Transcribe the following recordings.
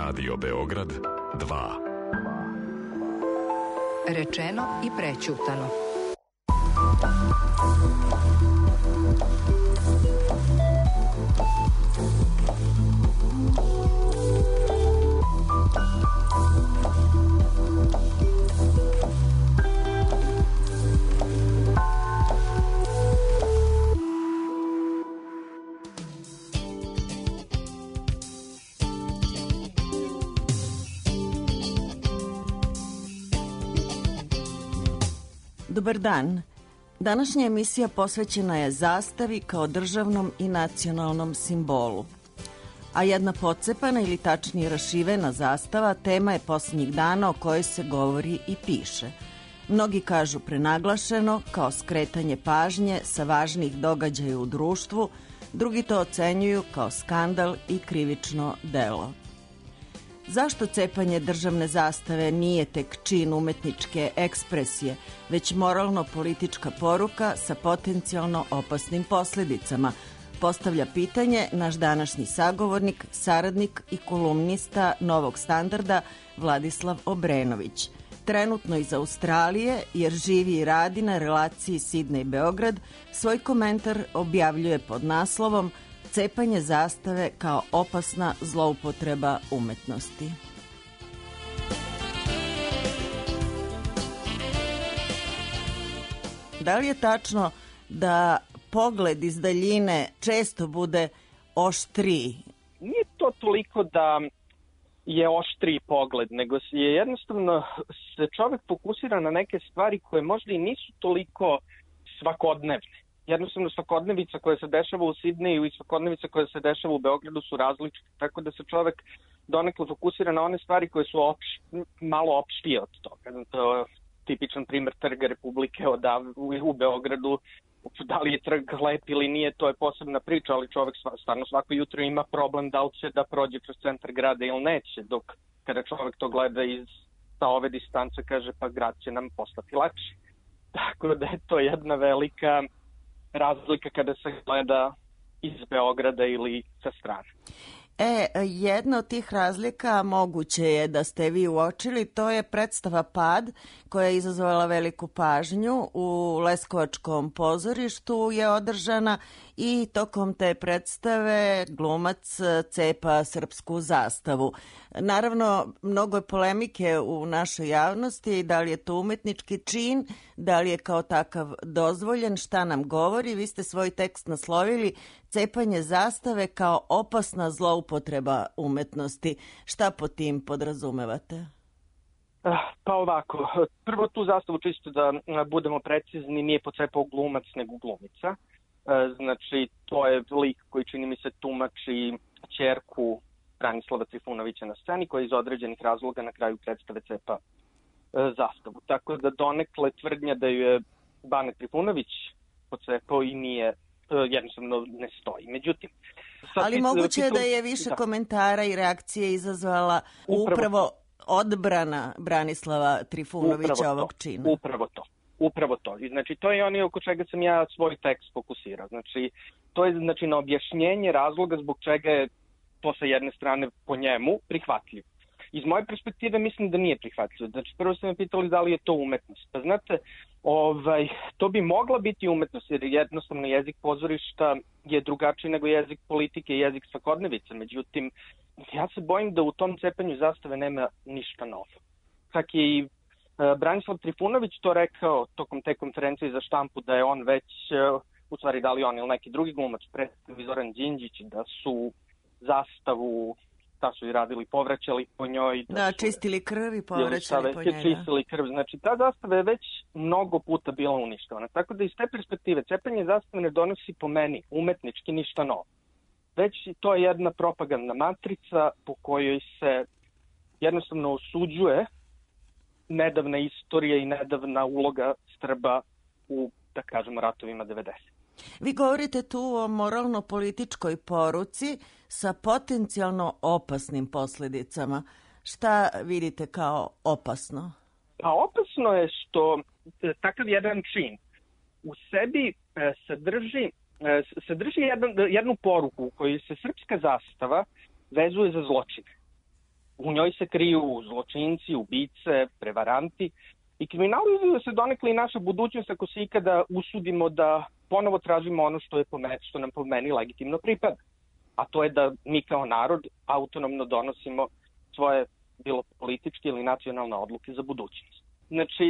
Radio Beograd 2. Rečeno i prećutano. Dobar dan. Današnja emisija posvećena je zastavi kao državnom i nacionalnom simbolu. A jedna pocepana ili tačnije rašivena zastava tema je posljednjih dana o kojoj se govori i piše. Mnogi kažu prenaglašeno, kao skretanje pažnje sa važnih događaja u društvu, drugi to ocenjuju kao skandal i krivično delo. Zašto cepanje državne zastave nije tek čin umetničke ekspresije, već moralno-politička poruka sa potencijalno opasnim posljedicama? Postavlja pitanje naš današnji sagovornik, saradnik i kolumnista Novog standarda Vladislav Obrenović. Trenutno iz Australije, jer živi i radi na relaciji Sidnej-Beograd, svoj komentar objavljuje pod naslovom Cepanje zastave kao opasna zloupotreba umetnosti. Da li je tačno da pogled iz daljine često bude oštriji? Nije to toliko da je oštriji pogled, nego je jednostavno se čovek fokusira na neke stvari koje možda i nisu toliko svakodnevne. Jednostavno svakodnevica koja se dešava u Sidneju i svakodnevica koja se dešava u Beogradu su različite, tako da se čovek donekle fokusira na one stvari koje su malo opštije od toga. To je tipičan primer Trga Republike u Beogradu. Da li je trg lep ili nije, to je posebna priča, ali čovek stvarno svako jutro ima problem da li će da prođe kroz centar grada ili neće, dok kada čovek to gleda sa ove distance kaže pa grad će nam postati lepši. Tako da je to jedna velika razlika kada se gleda iz Beograda ili sa strane. Jedna od tih razlika moguće je da ste vi uočili, to je predstava Pad koja je izazvala veliku pažnju u Leskovačkom pozorištu je održana i tokom te predstave glumac cepa srpsku zastavu. Naravno, mnogo je polemike u našoj javnosti, da li je to umetnički čin, da li je kao takav dozvoljen, šta nam govori. Vi ste svoj tekst naslovili Cepanje zastave kao opasna zloupotreba umetnosti. Šta po tim podrazumevate? Pa ovako, prvo tu zastavu čisto da budemo precizni, nije pocepao glumac nego glumica. Znači, to je lik koji čini mi se tumači ćerku Branislava Trifunovića na sceni, koja iz određenih razloga na kraju predstave cepa zastavu. Tako da donekle tvrdnja da ju je Bane Trifunović pocepao i nije, jednostavno ne stoji. Međutim, ali moguće je da je više komentara i reakcije izazvala upravo odbrana Branislava Trifunovića ovog čina. Upravo to. Znači, to je ono oko čega sam ja svoj tekst fokusirao. Znači, to je na objašnjenje razloga zbog čega je to sa jedne strane po njemu prihvatljivo. Iz moje perspektive mislim da nije prihvatljivo. Znači, prvo ste me pitali da li je to umetnost. Pa znate, to bi mogla biti umetnost, jer jednostavno jezik pozorišta je drugačiji nego jezik politike i jezik svakodnevice. Međutim, ja se bojim da u tom cepanju zastave nema ništa novo. Čak i Branislav Trifunović to rekao tokom te konferencije za štampu da je on već, u stvari da li on ili neki drugi glumac, predstavljač Zoran Đinđić, da su zastavu, da su i radili, povraćali po njoj. Da, čistili krv i povraćali po njoj. Čistili krv. Znači, ta zastava je već mnogo puta bila uništavana. Tako da iz te perspektive cepanje zastave ne donosi po meni umetnički ništa novo. Već to je jedna propagandna matrica po kojoj se jednostavno osuđuje nedavna istorija i nedavna uloga Srba u, da kažemo, ratovima 90. Vi govorite tu o moralno-političkoj poruci sa potencijalno opasnim posljedicama. Šta vidite kao opasno? Pa opasno je što takav jedan čin u sebi sadrži jednu poruku u kojoj se srpska zastava vezuje za zločine. U njoj se kriju zločinci, ubice, prevaranti i kriminalizuje se donekle i naša budućnost ako se ikada usudimo da ponovo tražimo ono što nam po meni legitimno pripada. A to je da mi kao narod autonomno donosimo svoje bilo političke ili nacionalne odluke za budućnost. Znači,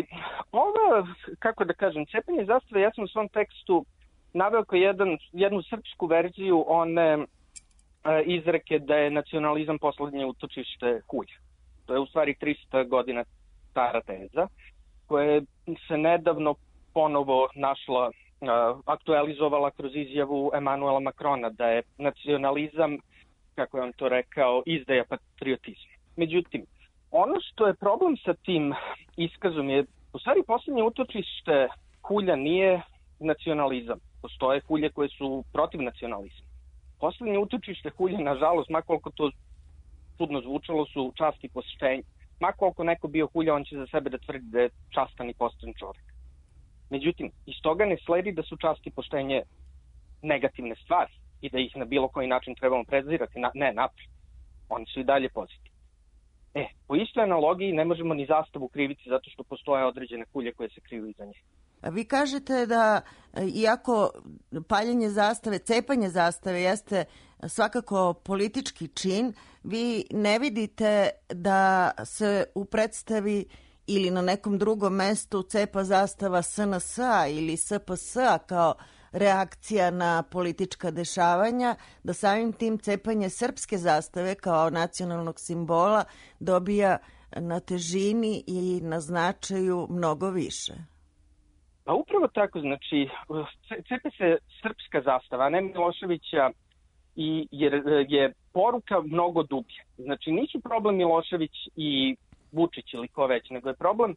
cepanje zastave, ja sam u svom tekstu naveo kao jednu srpsku verziju one izreke da je nacionalizam poslednje utočište hulja. To je u stvari 300 godina stara teza, koja se nedavno ponovo našla, aktualizovala kroz izjavu Emanuela Makrona da je nacionalizam, kako je on to rekao, izdaja patriotizma. Međutim, ono što je problem sa tim iskazom je, u stvari poslednje utočište hulja nije nacionalizam. Postoje hulje koje su protiv nacionalizma. Poslednje utočište hulja, nažalost, makoliko to čudno zvučalo, su čast i poštenje. Makoliko neko bio hulja, on će za sebe da tvrdi da je častan i pošten čovek. Međutim, iz toga ne sledi da su čast i poštenje negativne stvari i da ih na bilo koji način trebamo prezirati. Ne, naprijed. Oni su i dalje pozitivni. Po istoj analogiji ne možemo ni zastavu kriviti zato što postoje određene hulje koje se kriju iza nje. Vi kažete da, iako paljenje zastave, cepanje zastave jeste svakako politički čin, vi ne vidite da se u predstavi ili na nekom drugom mestu cepa zastava SNS-a ili SPS-a kao reakcija na politička dešavanja, da samim tim cepanje srpske zastave kao nacionalnog simbola dobija na težini i na značaju mnogo više. Pa upravo tako, znači, cepe se srpska zastava, a ne Miloševića, jer je poruka mnogo dublja. Znači, nisu problem Milošević i Vučić ili ko već, nego je problem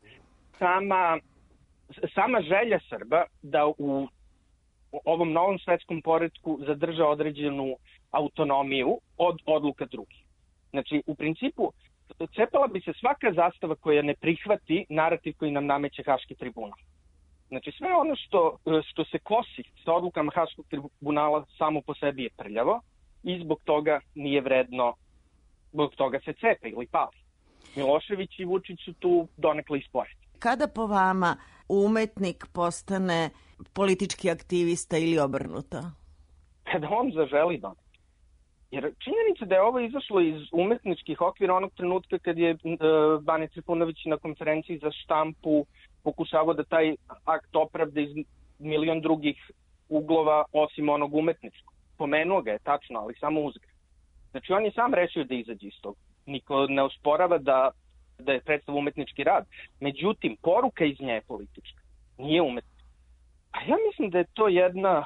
sama želja Srba da u ovom novom svetskom poretku zadrža određenu autonomiju od odluka drugih. Znači, u principu, cepala bi se svaka zastava koja ne prihvati narativ koji nam nameće Haški tribunal. Znači, sve ono što se kosi sa odlukama Haškog tribunala samo po sebi je prljavo i zbog toga nije vredno, zbog toga se cepe ili pali. Milošević i Vučić su tu donekle isporedi. Kada po vama umetnik postane politički aktivista ili obrnuto? Kada on zaželi donekle. Jer činjenica da je ovo izašlo iz umetničkih okvira onog trenutka kad je Bane Trifunović na konferenciji za štampu pokušavao da taj akt opravda iz milion drugih uglova osim onog umetničkog. Pomenuo ga je, tačno, ali samo uzgred. Znači, on je sam rešio da izađe iz toga. Niko ne osporava da je predstav umetnički rad. Međutim, poruka iz nje je politička. Nije umetnička. A ja mislim da je to jedna,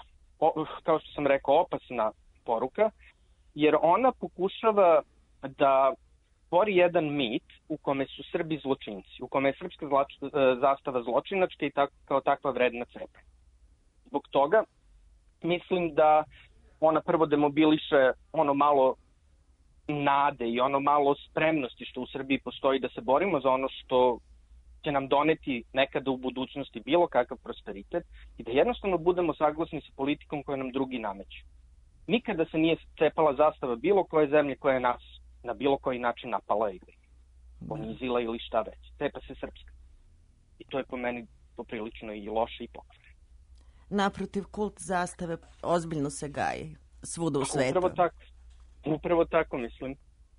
kao što sam rekao, opasna poruka, jer ona pokušava da stvori jedan mit u kome su Srbi zločinci, u kome je srpska zastava zločinačka i kao takva vredna cepa. Zbog toga mislim da ona prvo demobiliše ono malo nade i ono malo spremnosti što u Srbiji postoji da se borimo za ono što će nam doneti nekada u budućnosti bilo kakav prosperitet i da jednostavno budemo saglasni sa politikom koju nam drugi nameću. Nikada se nije cepala zastava bilo koje zemlje koja je nas na bilo koji način napala ili ponizila ili šta već. Cepa se srpska. I to je po meni poprilično i loše i pokvarno. Naprotiv, kult zastave ozbiljno se gaji svuda u svetu. Upravo tako mislim.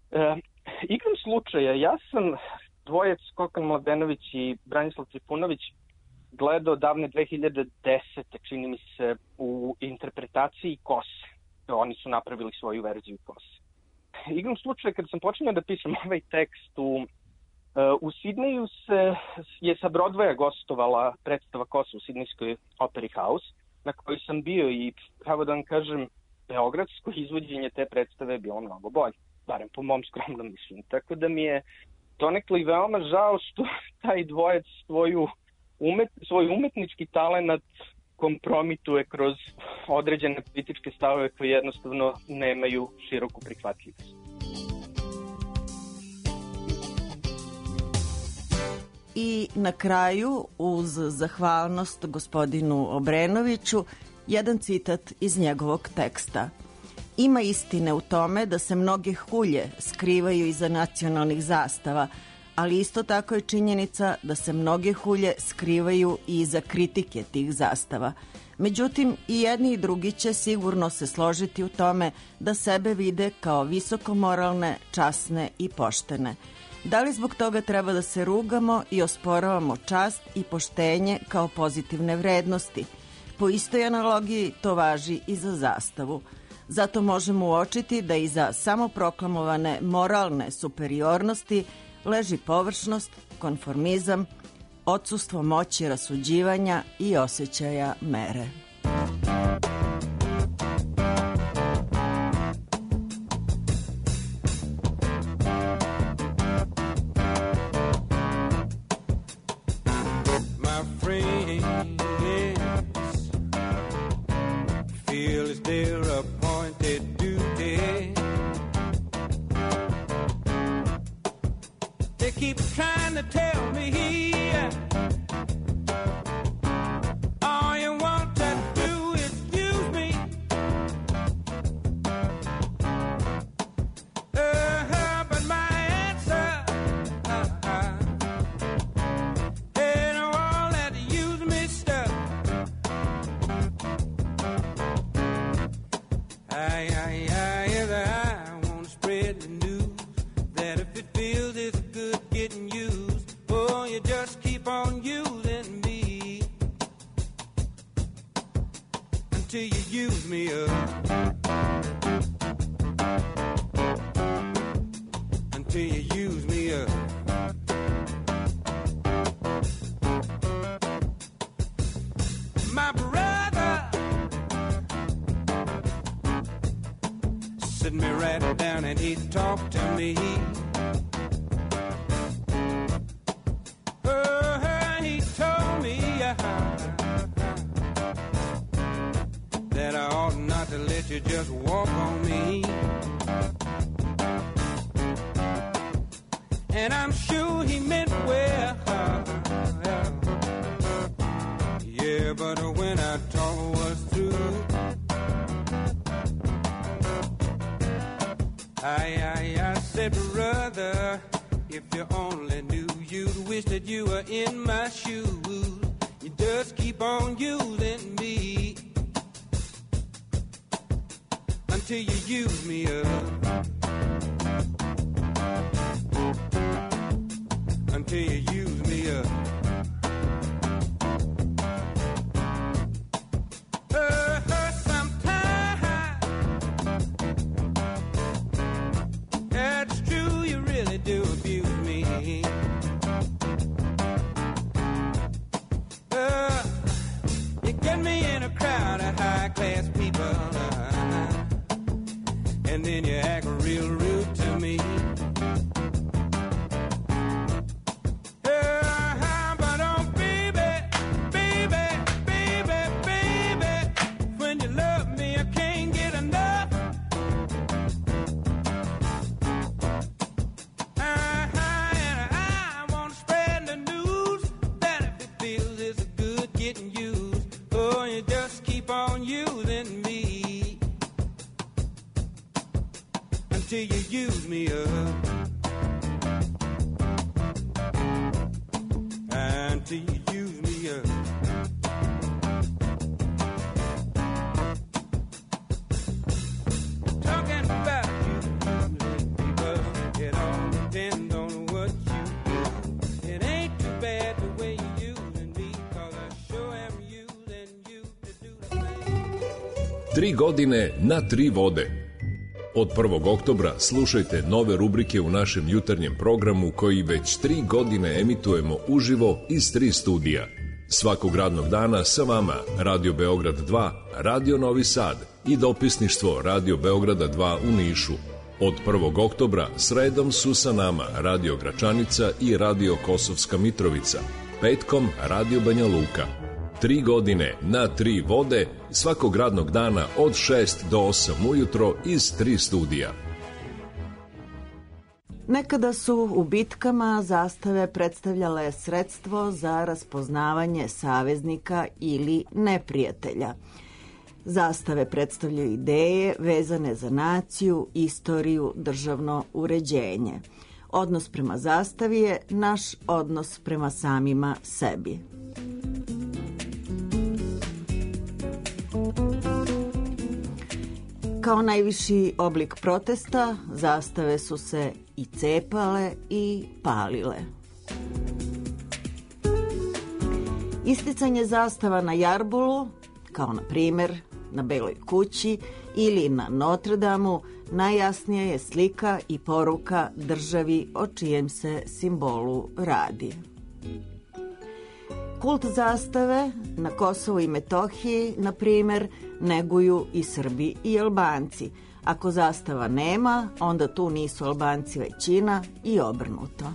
Igrom slučaja, ja sam dvojec Kokan Mladenović i Branislav Trifunović gledao davne 2010. čini mi se u interpretaciji Kose. Oni su napravili svoju verziju Kose. Igrom slučaja, kad sam počinio da pišem ovaj tekst, u Sidneju je sa Broadwaya gostovala predstava Kosa u sidnejskoj Operi House, na kojoj sam bio i, kako da vam kažem, beogradsko izvođenje te predstave je bilo mnogo bolje, barem po mom skromnom mišljenju. Tako da mi je donekle i veoma žao što taj dvojec svoj umetnički talenat kompromituje kroz određene političke stavove koje jednostavno nemaju široku prihvatljivost. I na kraju, uz zahvalnost gospodinu Obrenoviću, jedan citat iz njegovog teksta. Ima istine u tome da se mnoge hulje skrivaju iza nacionalnih zastava, ali isto tako je činjenica da se mnoge hulje skrivaju i iza kritike tih zastava. Međutim, i jedni i drugi će sigurno se složiti u tome da sebe vide kao visoko moralne, časne i poštene. Da li zbog toga treba da se rugamo i osporavamo čast i poštenje kao pozitivne vrednosti? Po istoj analogiji to važi i za zastavu. Zato možemo uočiti da iza samoproklamovane moralne superiornosti leži površnost, konformizam, odsustvo moći rasuđivanja i osjećaja mere. Tri godine na tri vode. Od 1. oktobra slušajte nove rubrike u našem jutarnjem programu koji već 3 godine emitujemo uživo iz 3 studija. Svakog radnog dana sa vama Radio Beograd 2, Radio Novi Sad i dopisništvo Radio Beograda 2 u Nišu. Od 1. oktobra sredom su sa nama Radio Gračanica i Radio Kosovska Mitrovica. Petkom Radio Banja Luka. 3 godine na 3 vode svakog radnog dana od 6 do 8 ujutro iz 3 studija. Nekada su u bitkama zastave predstavljale sredstvo za raspoznavanje saveznika ili neprijatelja. Zastave predstavljaju ideje vezane za naciju, istoriju, državno uređenje. Odnos prema zastavi je naš odnos prema samima sebi. Kao najviši oblik protesta, zastave su se i cepale i palile. Isticanje zastava na jarbolu, kao na primer na Beloj kući ili na Notre Damu, najjasnija je slika i poruka državi o čijem se simbolu radi. Kult zastave na Kosovu i Metohiji, na primer, neguju i Srbi i Albanci. Ako zastava nema, onda tu nisu Albanci većina i obrnuto.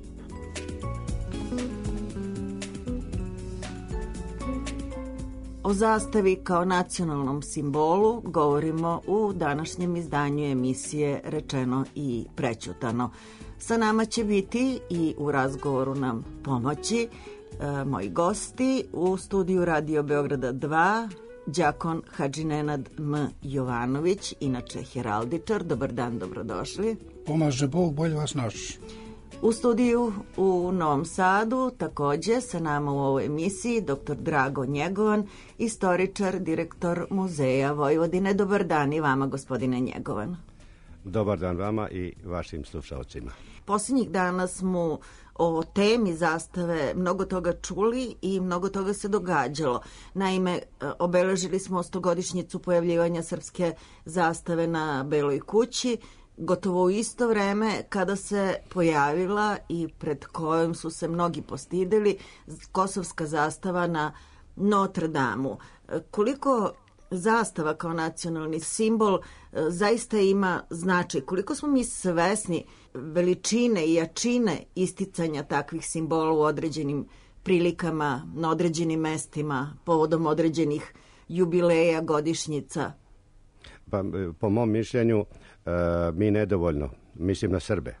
O zastavi kao nacionalnom simbolu govorimo u današnjem izdanju emisije Rečeno i prećutano. Sa nama će biti i u razgovoru nam pomoći moji gosti u studiju Radio Beograda 2, đakon Hadži Nenad M. Jovanović, inače heraldičar. Dobar dan, dobrodošli. Pomaže Bog, bolje vas naš. U studiju u Novom Sadu takođe sa nama u ovoj emisiji dr. Drago Njegovan, istoričar, direktor Muzeja Vojvodine. Dobar dan i vama, gospodine Njegovan. Dobar dan vama i vašim slušalcima. Posljednjih dana smo o temi zastave mnogo toga čuli i mnogo toga se događalo. Naime, obeležili smo 100-godišnjicu pojavljivanja srpske zastave na Beloj kući, gotovo u isto vreme kada se pojavila i pred kojom su se mnogi postideli kosovska zastava na Notre Damu. Koliko zastava kao nacionalni simbol zaista ima značaj, koliko smo mi svesni veličine i jačine isticanja takvih simbola u određenim prilikama, na određenim mestima, povodom određenih jubileja, godišnjica? Pa, po mom mišljenju, mi nedovoljno, mislim na Srbe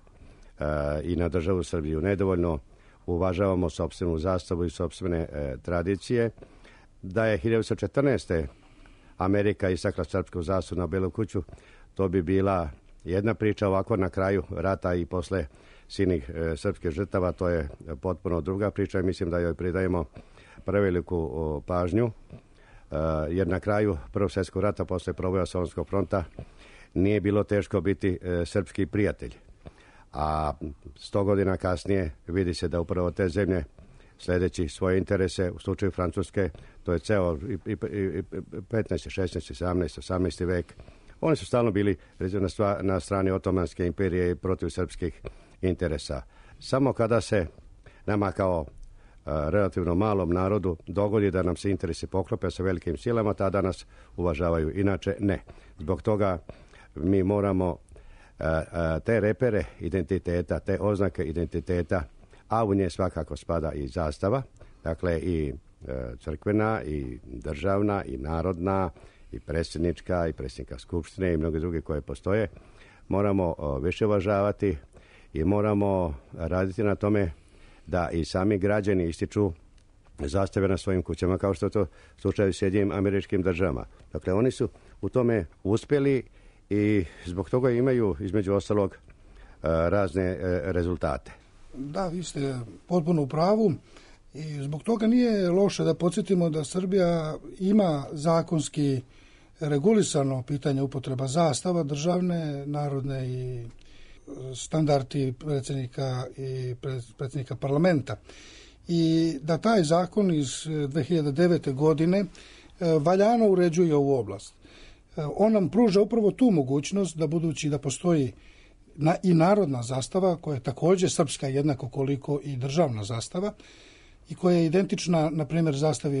i na državu Srbiju, nedovoljno uvažavamo sopstvenu zastavu i sopstvene tradicije. Da je 1914. Amerika istakla srpsku zastavu na Belu kuću, to bi bila jedna priča. Ovako na kraju rata i posle silnih srpskih žrtava, to je potpuno druga priča i mislim da joj pridajemo preveliku pažnju, jer na kraju Prvog svjetskog rata posle proboja Solunskog fronta nije bilo teško biti srpski prijatelj. A 100 godina kasnije vidi se da upravo te zemlje, sledeći svoje interese, u slučaju Francuske, to je ceo 15. 16. 17. 18. vek, oni su stalno bili na strani Otomanske imperije i protiv srpskih interesa. Samo kada se nama kao relativno malom narodu dogodi da nam se interesi poklope sa velikim silama, tada nas uvažavaju. Inače ne. Zbog toga mi moramo te repere identiteta, te oznake identiteta, a u nje svakako spada i zastava, dakle i crkvena, i državna, i narodna, i predsjednička, i predsjednika skupštine i mnoge druge koje postoje, moramo više uvažavati i moramo raditi na tome da i sami građani ističu zastave na svojim kućama, kao što je to slučaj u Sjedinjenim Američkim Državama. Dakle, oni su u tome uspjeli i zbog toga imaju, između ostalog, razne rezultate. Da, vi ste potpuno u pravu i zbog toga nije loše da podsjetimo da Srbija ima zakonski regulisano pitanje upotreba zastava državne, narodne i standardi predsjednika i predsjednika parlamenta. I da taj zakon iz 2009. godine valjano uređuje ovu oblast. On nam pruža upravo tu mogućnost da, budući da postoji i narodna zastava, koja je također srpska jednako koliko i državna zastava i koja je identična, na primjer,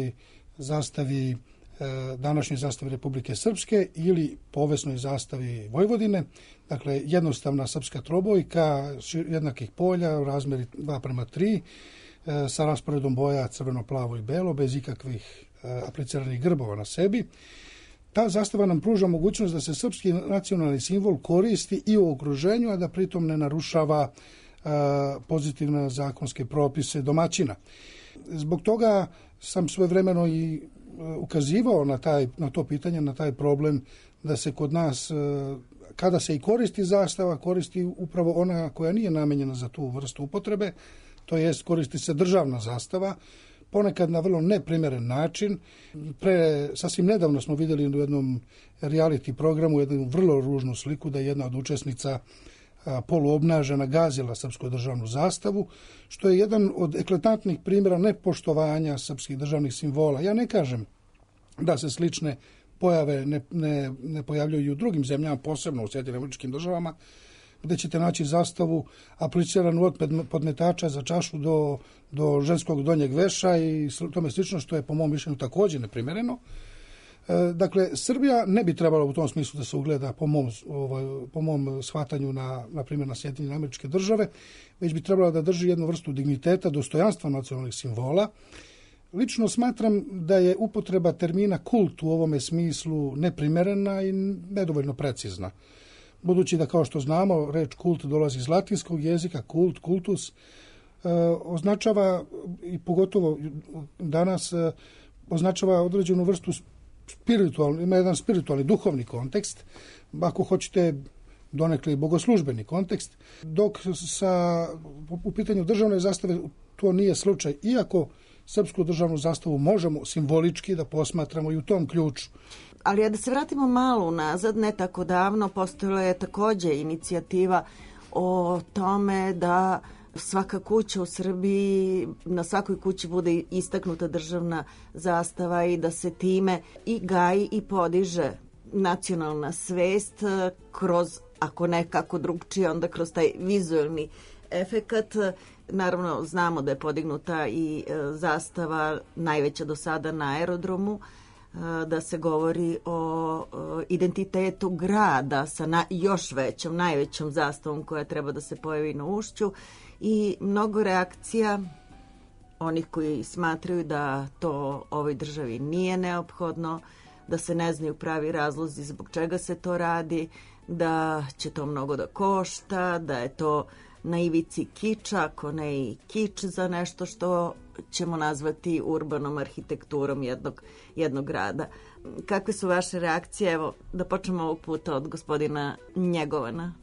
zastavi današnje zastavi Republike Srpske ili povesnoj zastavi Vojvodine, dakle jednostavna srpska trobojka jednakih polja u razmjeri 2:3 sa rasporedom boja crveno, plavo i belo, bez ikakvih apliciranih grbova na sebi. Ta zastava nam pruža mogućnost da se srpski nacionalni simbol koristi i u okruženju, a da pritom ne narušava pozitivne zakonske propise domaćina. Zbog toga sam svojevremeno i ukazivao na to pitanje, na taj problem da se kod nas, kada se i koristi zastava, koristi upravo ona koja nije namenjena za tu vrstu upotrebe, to jest koristi se državna zastava, ponekad na vrlo neprimjeren način. Sasvim nedavno smo vidjeli u jednom reality programu jednu vrlo ružnu sliku da je jedna od učesnica poluobnažena gazila srpsku državnu zastavu, što je jedan od eklatantnih primjera nepoštovanja srpskih državnih simbola. Ja ne kažem da se slične pojave ne pojavljuju i u drugim zemljama, posebno u Sjedinjenim Američkim Državama, gdje ćete naći zastavu apliciranu od podmetača za čašu do ženskog donjeg veša i tome slično, što je po mom mišljenju također neprimjereno. Dakle, Srbija ne bi trebala u tom smislu da se ugleda po mom shvatanju na primjer na Sjedinjene Američke Države, već bi trebala da drži jednu vrstu digniteta, dostojanstva nacionalnih simbola. Lično smatram da je upotreba termina kult u ovome smislu neprimjerena i nedovoljno precizna. Budući da, kao što znamo, reč kult dolazi iz latinskog jezika, kult, kultus, označava, i pogotovo danas, označava određenu vrstu ima jedan spiritualni, duhovni kontekst, ako hoćete donekle i bogoslužbeni kontekst, dok u pitanju državne zastave to nije slučaj, iako srpsku državnu zastavu možemo simbolički da posmatramo i u tom ključu. Ali da se vratimo malo nazad, ne tako davno, postojala je također inicijativa o tome da svaka kuća u Srbiji, na svakoj kući bude istaknuta državna zastava i da se time i gaji i podiže nacionalna svest kroz, ako nekako drugčije, onda kroz taj vizualni efekat. Naravno, znamo da je podignuta i zastava najveća do sada na aerodromu, da se govori o identitetu grada sa još većom, najvećom zastavom koja treba da se pojavi na Ušću, i mnogo reakcija onih koji smatraju da to ovoj državi nije neophodno, da se ne znaju pravi razlozi zbog čega se to radi, da će to mnogo da košta, da je to na ivici kiča, ako ne i kič za nešto što ćemo nazvati urbanom arhitekturom jednog grada. Kakve su vaše reakcije? Evo, da počnemo ovog puta od gospodina Njegovana.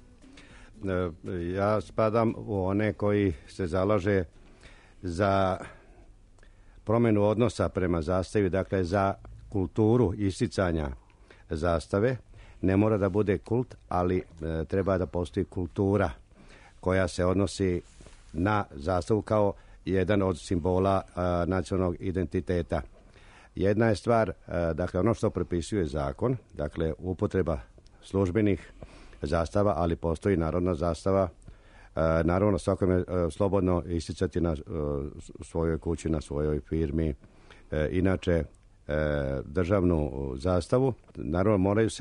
Ja spadam u one koji se zalaže za promjenu odnosa prema zastavi, dakle za kulturu isticanja zastave. Ne mora da bude kult, ali treba da postoji kultura koja se odnosi na zastavu kao jedan od simbola nacionalnog identiteta. Jedna je stvar, dakle ono što propisuje zakon, dakle upotreba službenih zastava, ali postoji narodna zastava. Naravno, svakome je slobodno isticati na svojoj kući, na svojoj firmi. Inače, državnu zastavu, naravno mora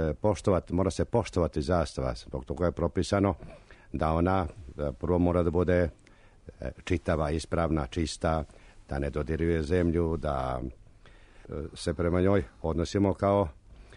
se poštovati zastava, zbog toga je propisano da ona prvo mora da bude čitava, ispravna, čista, da ne dodiruje zemlju, da se prema njoj odnosimo kao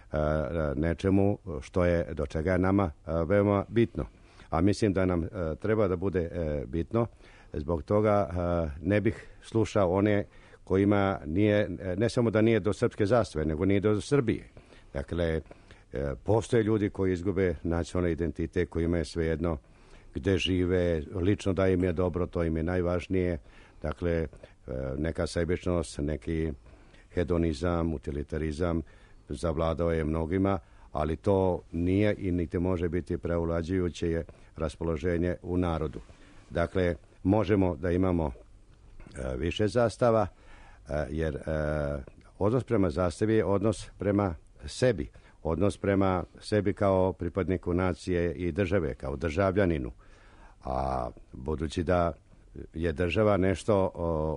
nečemu što je, do čega je nama veoma bitno. A mislim da nam treba da bude bitno, zbog toga ne bih slušao one kojima nije, ne samo da nije do srpske zastave, nego nije do Srbije. Dakle, postoje ljudi koji izgube nacionalni identitet, kojima je svejedno gde žive, lično da im je dobro, to im je najvažnije. Dakle, neka sebičnost, neki hedonizam, utilitarizam zavladao je mnogima, ali to nije i niti može biti preovlađujuće raspoloženje u narodu. Dakle, možemo da imamo više zastava, jer odnos prema zastavi je odnos prema sebi. Odnos prema sebi kao pripadniku nacije i države, kao državljaninu. A budući da je država nešto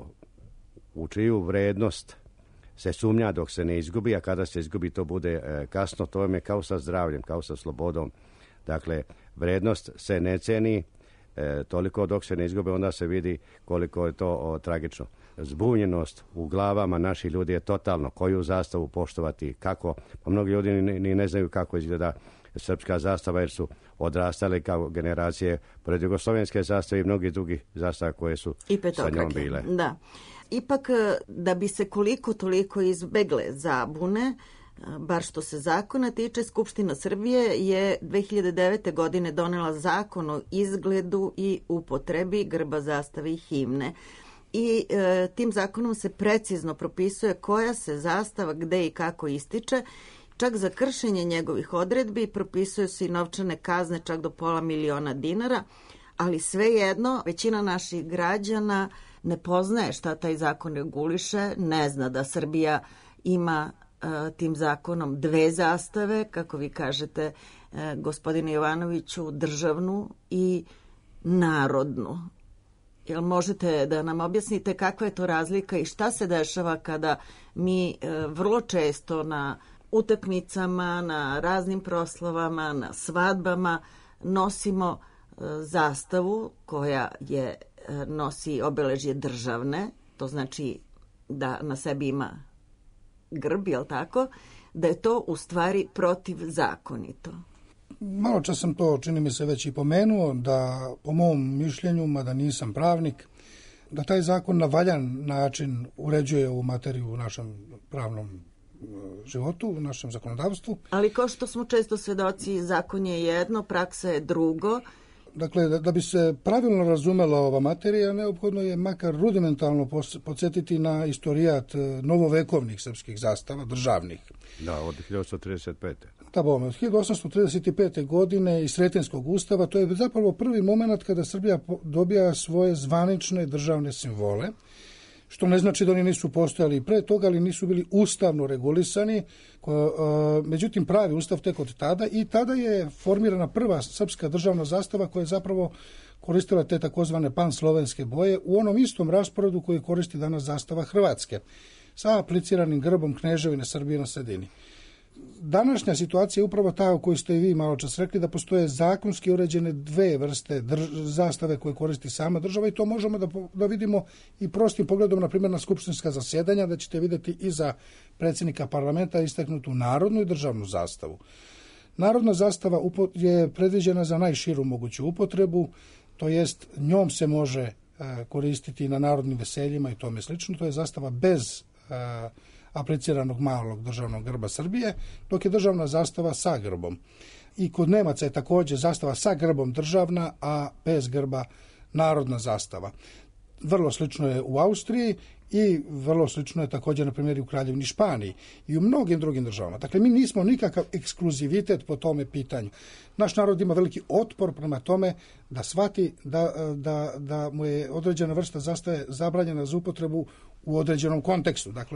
u čiju vrednost se sumnja dok se ne izgubi, a kada se izgubi to bude kasno, to je kao sa zdravljem, kao sa slobodom. Dakle, vrednost se ne ceni toliko dok se ne izgubi, onda se vidi koliko je to tragično. Zbunjenost u glavama naših ljudi je totalno. Koju zastavu poštovati, kako? Pa mnogi ljudi ni ne znaju kako izgleda srpska zastava, jer su odrastali kao generacije pored jugoslovenske zastave i mnogi drugi zastava koje su sa njom bile. Da. Ipak, da bi se koliko toliko izbegle zabune, bar što se zakona tiče, Skupština Srbije je 2009. godine donela zakon o izgledu i upotrebi grba, zastave i himne. I tim zakonom se precizno propisuje koja se zastava gde i kako ističe. Čak za kršenje njegovih odredbi propisuju se i novčane kazne čak do $500.000, ali svejedno većina naših građana ne poznaje šta taj zakon reguliše, ne zna da Srbija ima tim zakonom dve zastave, kako vi kažete, gospodine Jovanoviću, državnu i narodnu. Jel možete da nam objasnite kakva je to razlika i šta se dešava kada mi vrlo često na utakmicama, na raznim proslavama, na svadbama nosimo zastavu koja nosi obeležje državne, to znači da na sebi ima grb, jel tako, da je to u stvari protivzakonito. Malo čas sam to, čini mi se, već i pomenuo, da po mom mišljenju, mada nisam pravnik, da taj zakon na valjan način uređuje ovu materiju u našem pravnom životu, u našem zakonodavstvu. Ali kao što smo često svedoci, zakon je jedno, praksa je drugo. Dakle, da bi se pravilno razumela ova materija, neophodno je makar rudimentalno podsjetiti na istorijat novovekovnih srpskih zastava, državnih. Da, od 1835. Da, bome, od 1835. godine i Sretenskog ustava, to je zapravo prvi moment kada Srbija dobija svoje zvanične državne simbole, što ne znači da oni nisu postojali i pre toga, ali nisu bili ustavno regulisani. Međutim, pravi ustav tek od tada i tada je formirana prva srpska državna zastava koja je zapravo koristila te takozvane panslovenske boje u onom istom rasporedu koji koristi danas zastava Hrvatske, sa apliciranim grbom Kneževine Srbije na sredini. Današnja situacija je upravo ta o kojoj ste i vi malo čas rekli, da postoje zakonski uređene dve vrste zastave koje koristi sama država i to možemo da vidimo i prostim pogledom, na primjer, na skupštinska zasjedanja, da ćete vidjeti i za predsjednika parlamenta istaknutu narodnu i državnu zastavu. Narodna zastava je predviđena za najširu moguću upotrebu, to jest njom se može koristiti na narodnim veseljima i tome slično. To je zastava bez apliciranog malog državnog grba Srbije, dok je državna zastava sa grbom. I kod Nemaca je također zastava sa grbom državna, a bez grba narodna zastava. Vrlo slično je u Austriji i vrlo slično je također, na primjer, u Kraljevini Španiji i u mnogim drugim državama. Dakle, mi nismo nikakav ekskluzivitet po tome pitanju. Naš narod ima veliki otpor prema tome da shvati da mu je određena vrsta zastave zabranjena za upotrebu u određenom kontekstu, dakle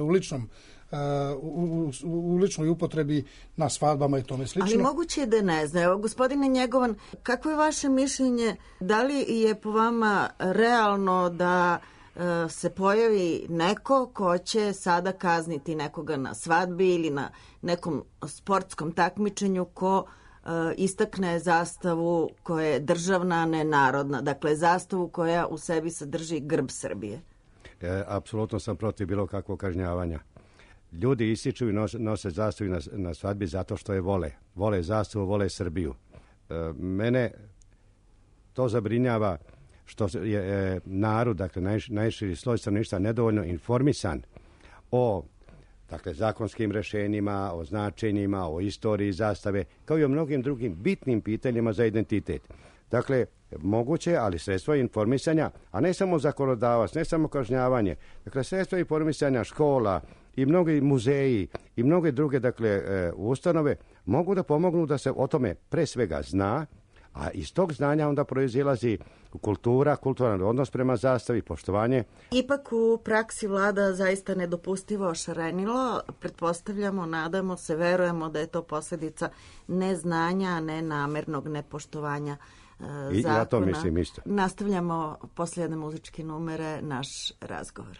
u ličnoj upotrebi na svadbama i tome slično. Ali moguće je da ne zna. Evo, gospodine Njegovan, kako je vaše mišljenje, da li je po vama realno da se pojavi neko ko će sada kazniti nekoga na svadbi ili na nekom sportskom takmičenju ko istakne zastavu koja je državna, a ne narodna, dakle zastavu koja u sebi sadrži grb Srbije? Apsolutno sam protiv bilo kakvog kažnjavanja. Ljudi ističu i nose zastavu na svadbi zato što je vole. Vole zastavu, vole Srbiju. Mene to zabrinjava što je narod, dakle najširi sloj stanovništva, nedovoljno informisan o zakonskim rešenjima, o značenjima, o istoriji zastave, kao i o mnogim drugim bitnim pitanjima za identitet. Dakle, moguće, ali sredstvo informisanja, a ne samo zakonodavac, ne samo kažnjavanje, dakle, sredstvo informisanja škola i mnogi muzeji i mnoge druge, ustanove mogu da pomognu da se o tome pre svega zna, a iz tog znanja onda proizilazi kultura, kulturan odnos prema zastavi, poštovanje. Ipak u praksi vlada zaista nedopustivo šarenilo. Pretpostavljamo, nadamo se, verujemo da je to posljedica neznanja, a ne namernog nepoštovanja zakona. I ja to mislim isto. Nastavljamo poslije jedne muzičke numere naš razgovor.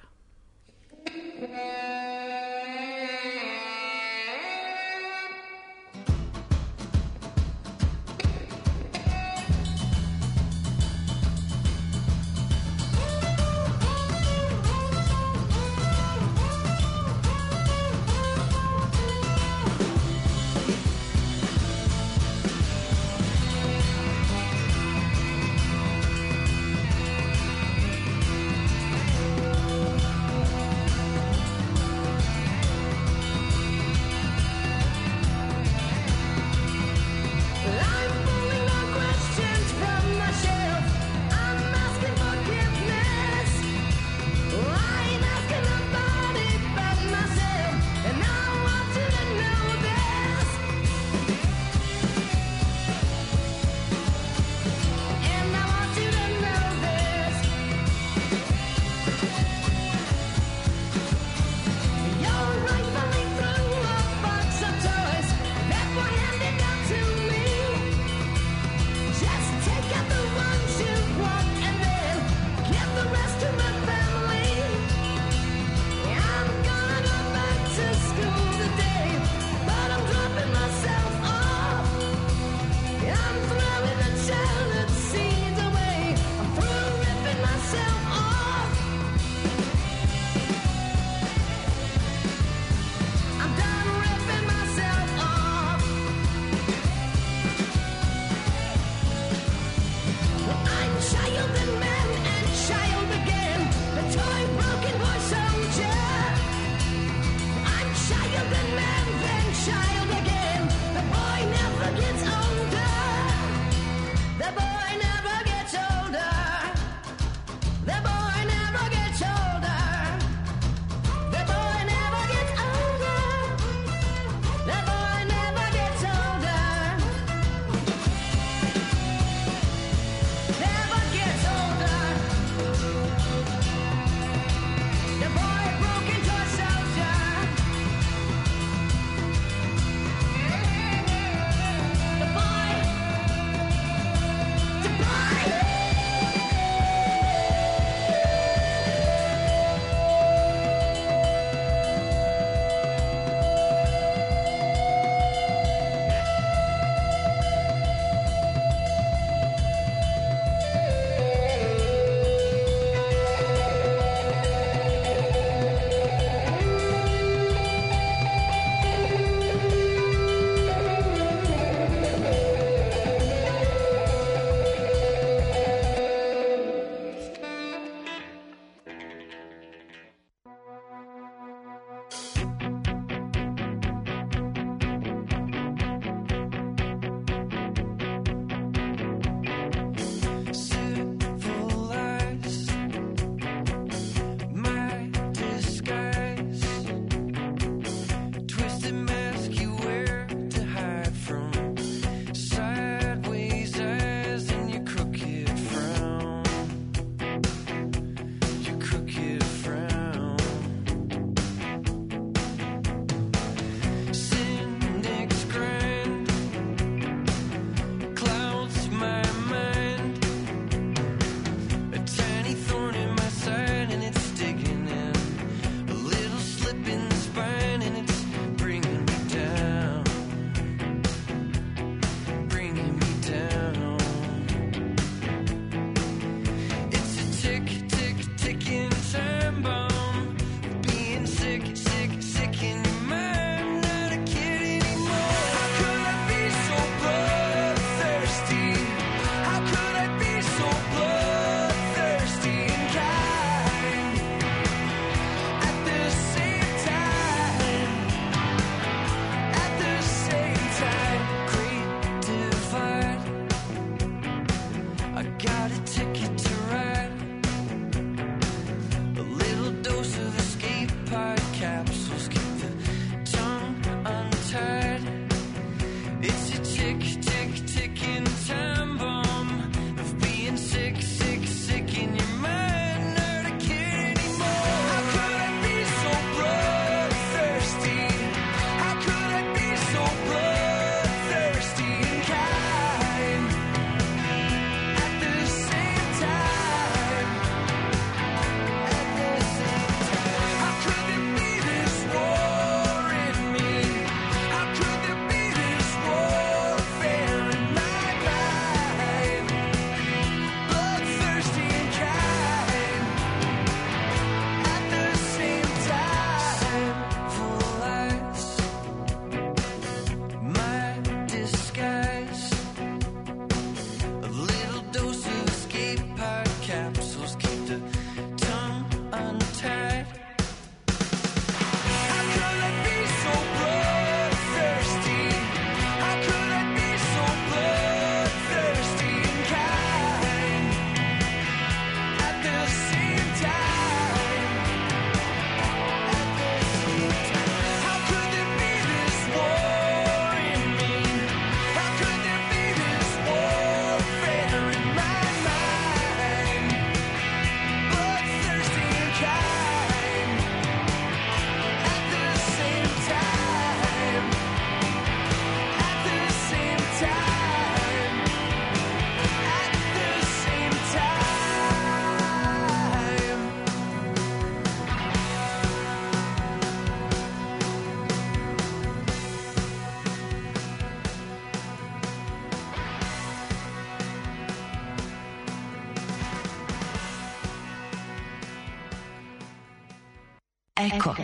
Eko.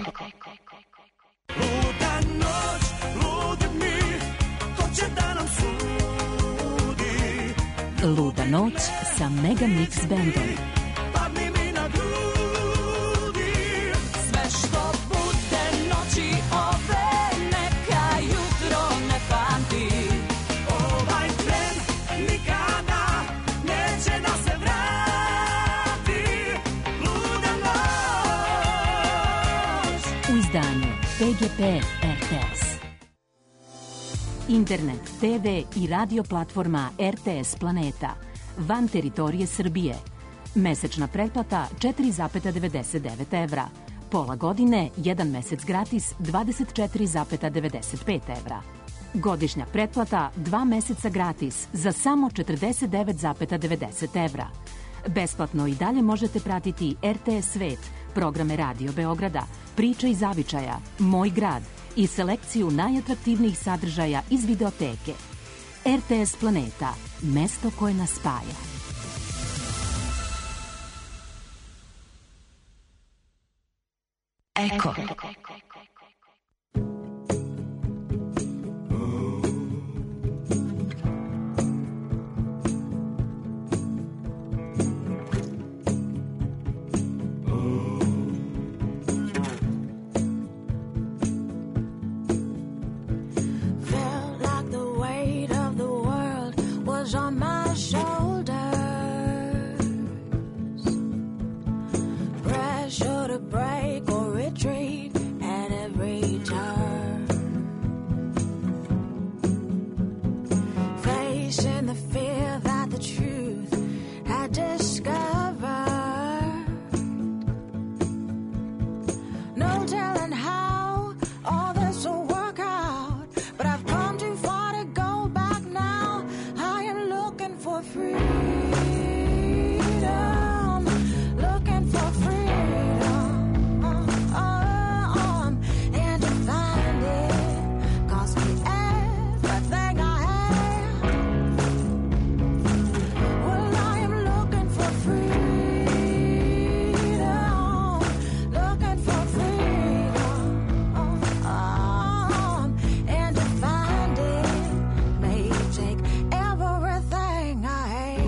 Luda noć, ludi mi, hoće da nam sudi. Luda noć sa Mega Mix Bandom. Padni mi na grudi. Sve što bude noći ove, neka jutro ne pamti. Ovaj tren nikada neće da se vrati. Luda noć. U izdanju PGP RTS. Internet, TV i radio platforma RTS Planeta. Van teritorije Srbije. Mesečna pretplata 4,99 evra. Pola godine, 1 mesec gratis 24,95 evra. Godišnja pretplata 2 meseca gratis za samo 49,90 evra. Besplatno i dalje možete pratiti RTS Svet, programe Radio Beograda, Priče i zavičaja, Moj grad i selekciju najatraktivnijih sadržaja iz videoteke. RTS Planeta, mesto koje nas spaja. Eko. On my shoulders, pressure to break or retreat at every turn, facing the fear that the truth had discovered. No telling how all this will work out, but I've come too far to go back now. For freedom, looking for freedom, and to find it cost me everything I have. Well, I am looking for freedom, looking for freedom, and to find it may take everything I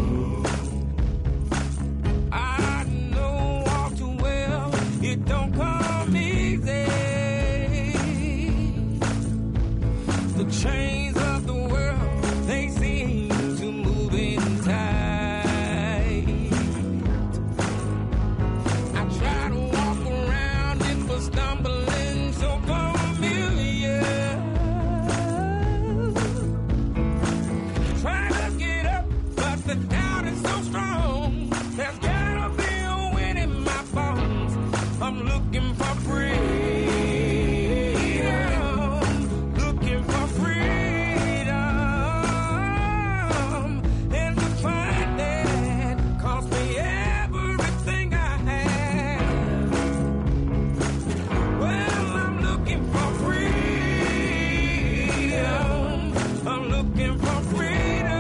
know all too well it don't come easy. The chains of the world, they seem to move in tight. I try to walk around it, but stumbling so familiar. Try to get up, but the doubt is so strong. There's gotta be a wind in my bones. I'm looking for freedom, looking for freedom, and to find that cost me everything I have. Well, I'm looking for freedom, I'm looking for freedom.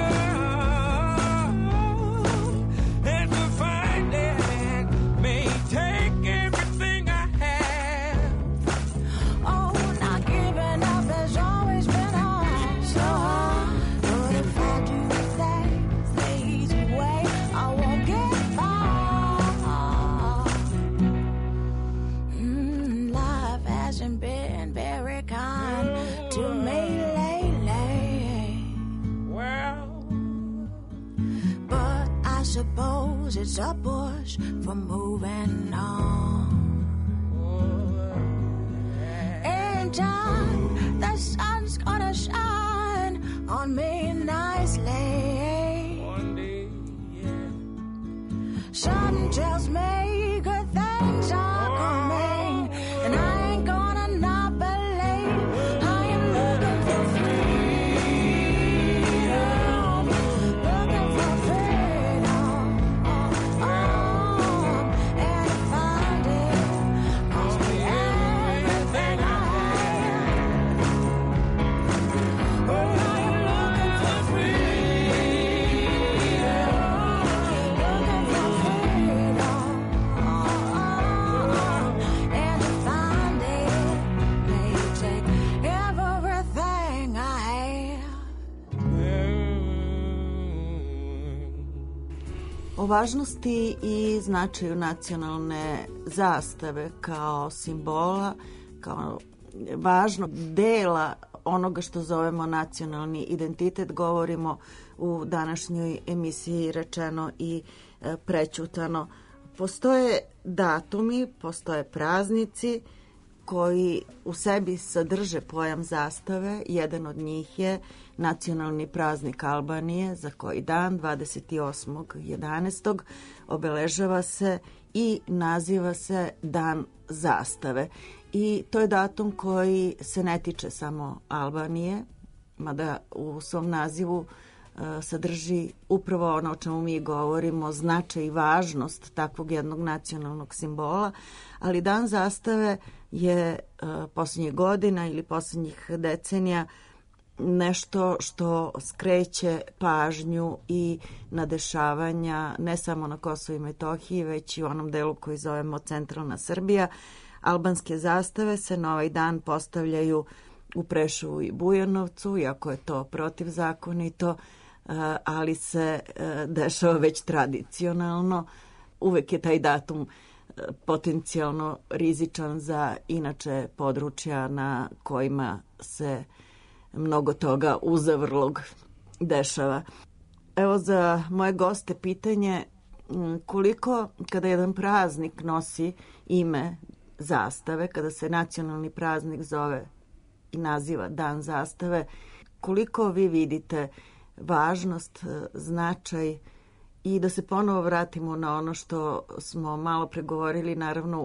Been very kind to me lately. Well, but I suppose it's a push for moving on. In time, the sun's gonna shine on me nicely. one day, yeah. Something tells me good things are coming, and I ain't gonna not believe. I am looking for freedom, looking for freedom, and to find it cost me everything I have. Oh, I am looking for freedom. O važnosti i značaju nacionalne zastave kao simbola, kao važnog dela onoga što zovemo nacionalni identitet govorimo u današnjoj emisiji Rečeno i prećutano. Postoje datumi, postoje praznici koji u sebi sadrže pojam zastave. Jedan od njih je nacionalni praznik Albanije, za koji dan 28.11. obeležava se i naziva se Dan zastave. I to je datum koji se ne tiče samo Albanije, mada u svom nazivu sadrži upravo ono o čemu mi govorimo, značaj i važnost takvog jednog nacionalnog simbola, ali Dan zastave je posljednjih godina ili posljednjih decenija nešto što skreće pažnju i na dešavanja ne samo na Kosovu i Metohiji, već i u onom delu koji zovemo centralna Srbija. Albanske zastave se na ovaj dan postavljaju u Preševu i Bujanovcu, iako je to protivzakonito, ali se dešava već tradicionalno. Uvek je taj datum potencijalno rizičan za inače područja na kojima se mnogo toga uzavrlog dešava. Evo za moje goste pitanje koliko kada jedan praznik nosi ime zastave, kada se nacionalni praznik zove i naziva Dan zastave, koliko vi vidite važnost, značaj i da se ponovo vratimo na ono što smo malo pregovorili, naravno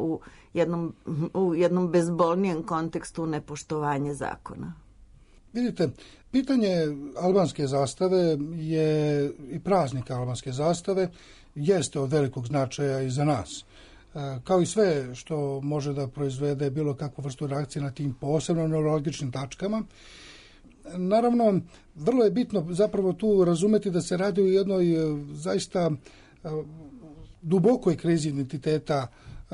u jednom bezbolnijem kontekstu nepoštovanje zakona. Vidite, pitanje albanske zastave je i praznik albanske zastave jeste od velikog značaja i za nas. Kao i sve što može da proizvede bilo kakvu vrstu reakcije na tim posebno neurologičnim tačkama. Naravno, vrlo je bitno zapravo tu razumeti da se radi o jednoj zaista dubokoj krizi identiteta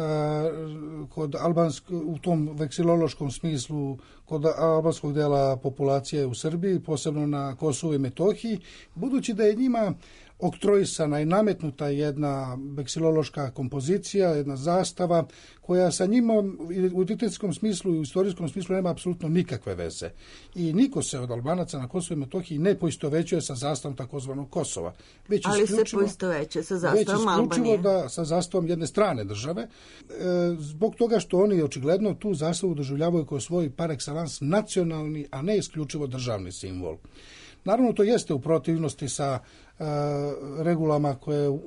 kod u tom veksilološkom smislu kod albanskog dela populacije u Srbiji, posebno na Kosovu i Metohiji, budući da je njima oktroisana i nametnuta jedna veksilološka kompozicija, jedna zastava koja sa njima u identitetskom smislu i u istorijskom smislu nema apsolutno nikakve veze. I niko se od Albanaca na Kosovu i Metohiji ne poistovećuje sa zastavom takozvanog Kosova. Ali se poistovećuje sa zastavom Albanije. Da, sa zastavom jedne strane države, zbog toga što oni očigledno tu zastavu doživljavaju kao svoj par excellence nacionalni, a ne isključivo državni simbol. Naravno, to jeste u protivnosti sa regulama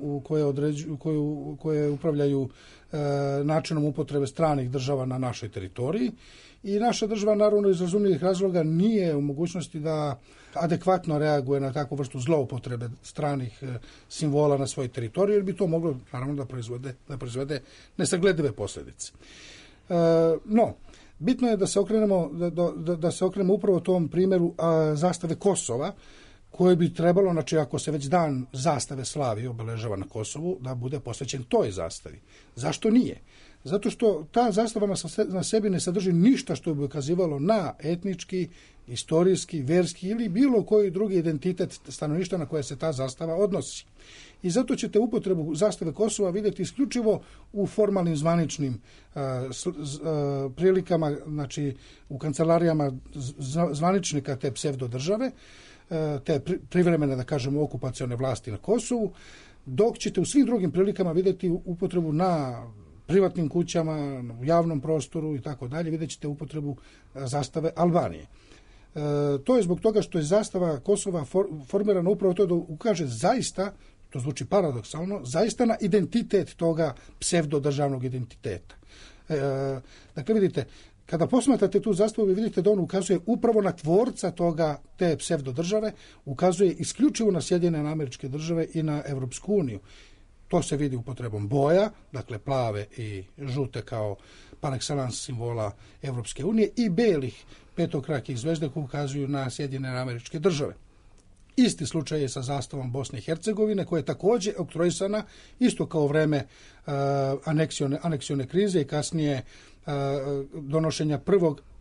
koje upravljaju načinom upotrebe stranih država na našoj teritoriji i naša država, naravno, iz razumljivih razloga nije u mogućnosti da adekvatno reaguje na takvu vrstu zloupotrebe stranih simbola na svojoj teritoriji, jer bi to moglo, naravno, da proizvede nesagledive posljedice. No, bitno je da se okrenemo upravo tom primjeru zastave Kosova, koje bi trebalo, znači ako se već dan zastave slavi obeležava na Kosovu, da bude posvećen toj zastavi. Zašto nije? Zato što ta zastava na sebi ne sadrži ništa što bi ukazivalo na etnički, istorijski, verski ili bilo koji drugi identitet stanovništva na koje se ta zastava odnosi. I zato ćete upotrebu zastave Kosova vidjeti isključivo u formalnim zvaničnim prilikama, znači u kancelarijama zvaničnika te psevdodržave, te privremene, da kažemo, okupacione vlasti na Kosovu, dok ćete u svim drugim prilikama vidjeti upotrebu na privatnim kućama, u javnom prostoru i tako dalje, vidjet ćete upotrebu zastave Albanije. To je zbog toga što je zastava Kosova formirana upravo to da ukaže zaista, to zvuči paradoksalno, zaista na identitet toga psevdodržavnog identiteta. Dakle, vidite, kada posmatrate tu zastavu, vi vidite da on ukazuje upravo na tvorca te psevdodržave, ukazuje isključivo na Sjedinjene Američke Države i na Evropsku uniju. To se vidi upotrebom boja, dakle plave i žute kao par excellence simbola Evropske unije i belih petokrakih zvezde koje ukazuju na Sjedinjene Američke Države. Isti slučaj je sa zastavom Bosne i Hercegovine, koja je također oktroisana isto kao vreme aneksione krize i kasnije donošenja prvog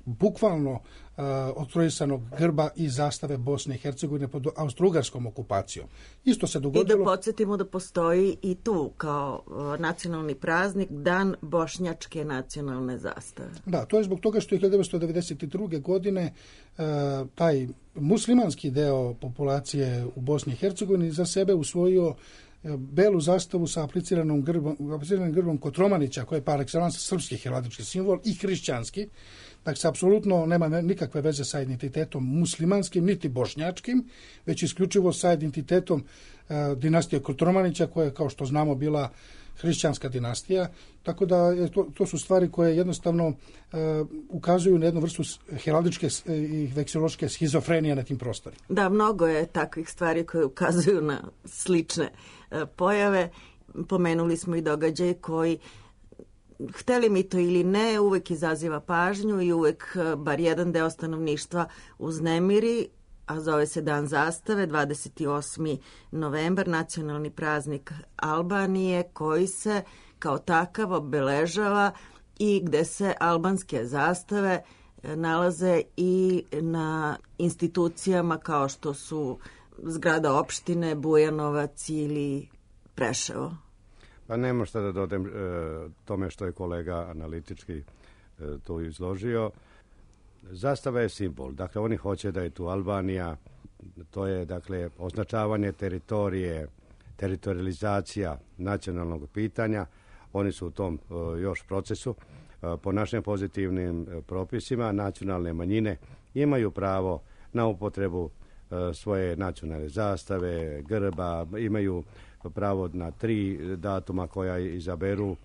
bukvalno oktrojisanog grba i zastave Bosne i Hercegovine pod austrougarskom okupacijom. Isto se dogodilo... I da podsjetimo da postoji i tu kao nacionalni praznik Dan bošnjačke nacionalne zastave. Da, to je zbog toga što je 1992. godine taj muslimanski deo populacije u Bosni i Hercegovini za sebe usvojio belu zastavu sa apliciranim grbom Kotromanića, koji je par excellence srpski heraldički simbol i hrišćanski. Dakle, se apsolutno nema nikakve veze sa identitetom muslimanskim, niti bošnjačkim, već isključivo sa identitetom dinastije Kotromanića, koja je, kao što znamo, bila hrišćanska dinastija. Tako da to su stvari koje jednostavno ukazuju na jednu vrstu heraldičke i veksiološke schizofrenije na tim prostorima. Da, mnogo je takvih stvari koje ukazuju na slične pojave. Pomenuli smo i događaj koji, hteli mi to ili ne, uvek izaziva pažnju i uvek bar jedan deo stanovništva uznemiri, a zove se Dan zastave, 28. novembar, nacionalni praznik Albanije, koji se kao takav obeležava i gde se albanske zastave nalaze i na institucijama kao što su zgrada opštine, Bujanovac ili Preševo. Pa nema šta da dodam tome što je kolega analitički to izložio. Zastava je simbol. Dakle, oni hoće da je tu Albanija. To je, dakle, označavanje teritorije, teritorializacija nacionalnog pitanja. Oni su u tom još procesu. Po našim pozitivnim propisima nacionalne manjine imaju pravo na upotrebu svoje nacionalne zastave, grba, imaju pravo na 3 datuma koja izaberu.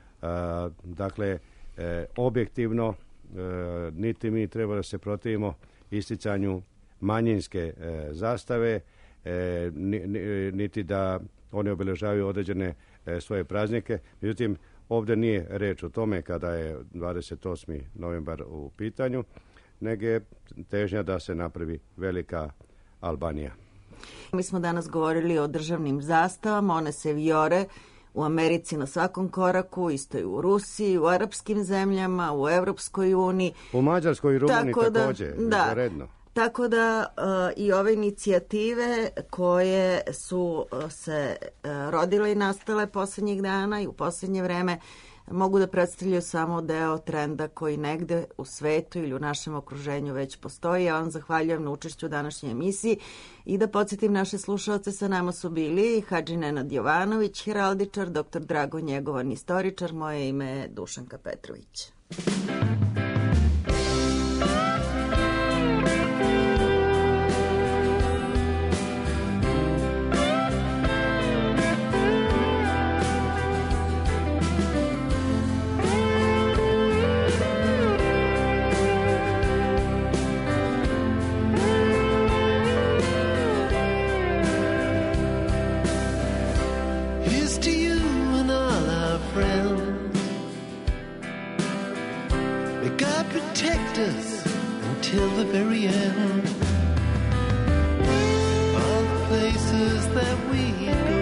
Dakle, objektivno niti mi treba da se protivimo isticanju manjinske zastave, niti da oni obeležavaju određene svoje praznike. Međutim, ovdje nije reč o tome kada je 28. novembar u pitanju, nego je težnja da se napravi velika Albanija. Mi smo danas govorili o državnim zastavama, one se vijore u Americi na svakom koraku, isto i u Rusiji, u arapskim zemljama, u Evropskoj uniji. U Mađarskoj i Rumuniji također, redno. Tako da i ove inicijative koje su se rodile i nastale posljednjih dana i u posljednje vreme mogu da predstavljaju samo deo trenda koji negde u svetu ili u našem okruženju već postoji. Ja vam zahvaljujem na učešću u današnjoj emisiji i da podsjetim naše slušalce, sa nama su bili Hadži Nenad Jovanović, heraldičar, dr. Drago Njegovan, istoričar, moje ime je Dušanka Petrović. Till the very end, all the places that we go.